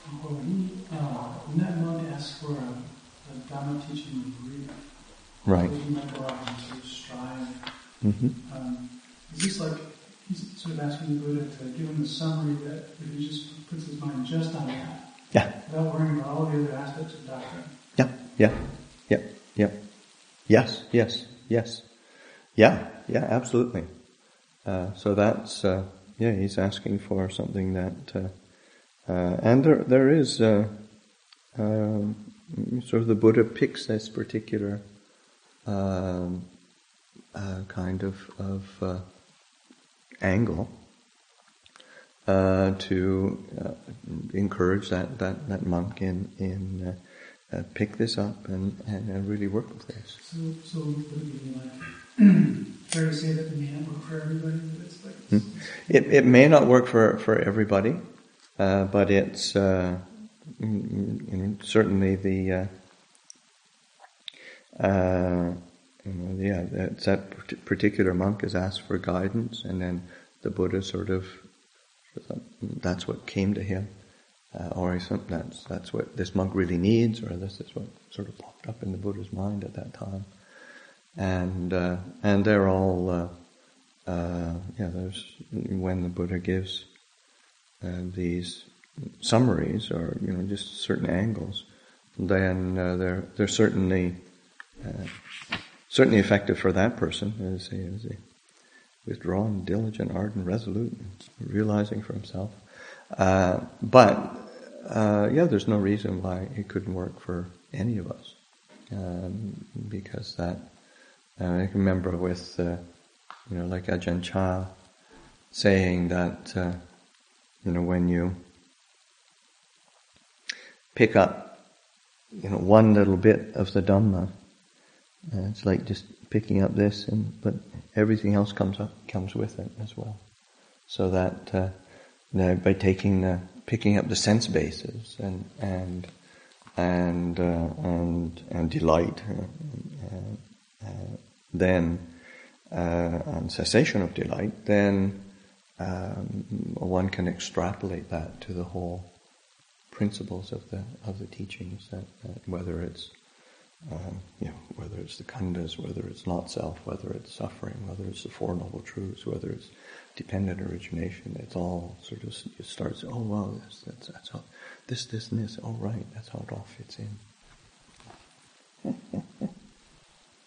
When that monk asks for a Dhamma teaching of grief, right. So he might go out and sort of strive. Mm-hmm. Is this like he's sort of asking the Buddha to give him the summary that if he just puts his mind just on that, without worrying about all the other aspects of doctrine? Yeah. Yes. Absolutely. So that's he's asking for something that, and there is sort of the Buddha picks this particular kind of angle to encourage that monk in pick this up and really work with this. So would it be like fair to say that it may not work for everybody? That it's like it may not work for everybody, but it's certainly the that particular monk is asked for guidance, and then the Buddha that's what came to him, or that's what this monk really needs, or this is what sort of popped up in the Buddha's mind at that time, and they're all there's when the Buddha gives these summaries or just certain angles, then they're certainly effective for that person as he withdrawn, diligent, ardent, resolute, realizing for himself. But there's no reason why it couldn't work for any of us, because that I can remember with like Ajahn Chah saying that when you pick up one little bit of the Dhamma, it's like just picking up this, but everything else comes with it as well. So that by picking up the sense bases and delight, then and cessation of delight, then one can extrapolate that to the whole principles of the teachings. That whether it's whether it's the khandhas, whether it's not self, whether it's suffering, whether it's the Four Noble Truths, whether it's dependent origination, it's all sort of it starts. Oh wow, that's how this and this. Oh right, that's how it all fits in.